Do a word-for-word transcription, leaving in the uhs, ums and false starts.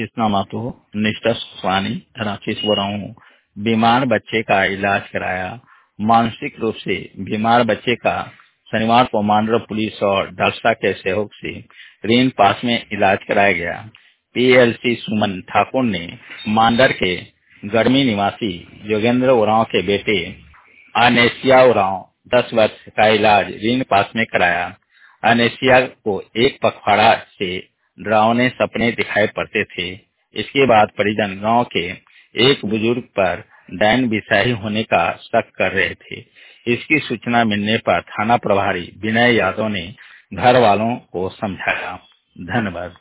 नामा तो निष्ठा स्वानी रांची से बोल रहा हूँ। बीमार बच्चे का इलाज कराया। मानसिक रूप से बीमार बच्चे का शनिवार को मांडर पुलिस और डालसा के सहयोग से रीन पास में इलाज कराया गया। पीएलसी सुमन ठाकुर ने मांडर के गर्मी निवासी योगेंद्र उरांव के बेटे अनेसिया उरांव दस वर्ष का इलाज रीन पास में कराया। अनेसिया को एक पखवाड़ा से डरावने सपने दिखाई पड़ते थे। इसके बाद परिजन गांव के एक बुजुर्ग पर डैन बिसाही होने का शक कर रहे थे। इसकी सूचना मिलने पर थाना प्रभारी विनय यादव ने घर वालों को समझाया। धन्यवाद।